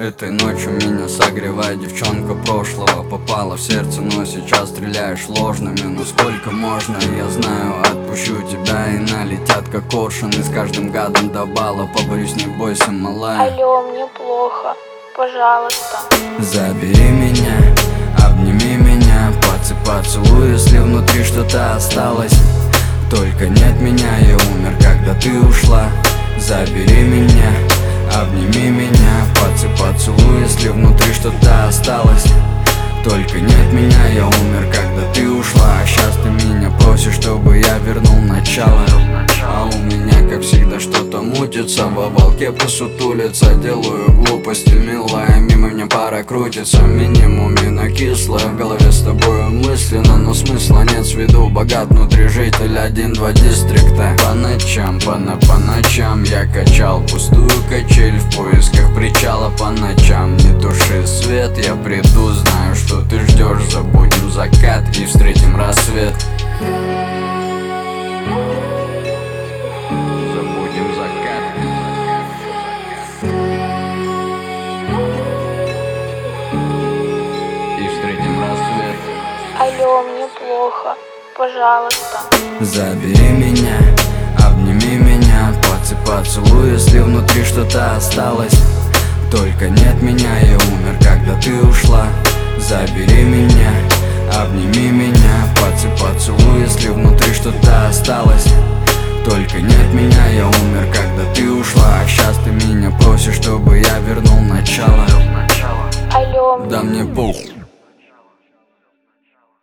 Этой ночью меня согревает девчонка прошлого. Попала в сердце, но сейчас стреляешь ложными. Ну сколько можно, я знаю, отпущу тебя и налетят как коршуны. С каждым гадом до бала поборюсь, не бойся, малая. Алло, мне плохо, пожалуйста. Забери меня, обними меня, поцелуй, если внутри что-то осталось. Только нет меня, я умер, когда ты ушла. Забери меня, обними меня, поцелуй, если внутри что-то осталось. Только нет меня, я умер, когда ты ушла. А сейчас ты меня просишь, чтобы я вернул начало. А у меня, как всегда, что-то мутится. Во волке посутулится, делаю глупости, милая. Мимо меня пара крутится, минимуме на кисло. В голове с тобою мысленно, но смысла нет. С виду богат, внутри житель 1-2 дистрикта. По ночам я качал пустую качель в поисках причала. По ночам не туши свет, я приду, знаю, что ты ждешь. Забудем закат и встретим рассвет. Забудем закат и встретим рассвет. Алло, мне плохо, пожалуйста. Забери меня, обними меня, поцелуй, если внутри что-то осталось. Только нет меня, я умер, когда ты ушла. Забери меня, обними меня, поцелуй, если внутри что-то осталось. Только нет меня, я умер, когда ты ушла. А сейчас ты меня просишь, чтобы я вернул начало. Алло, Да мне похуй.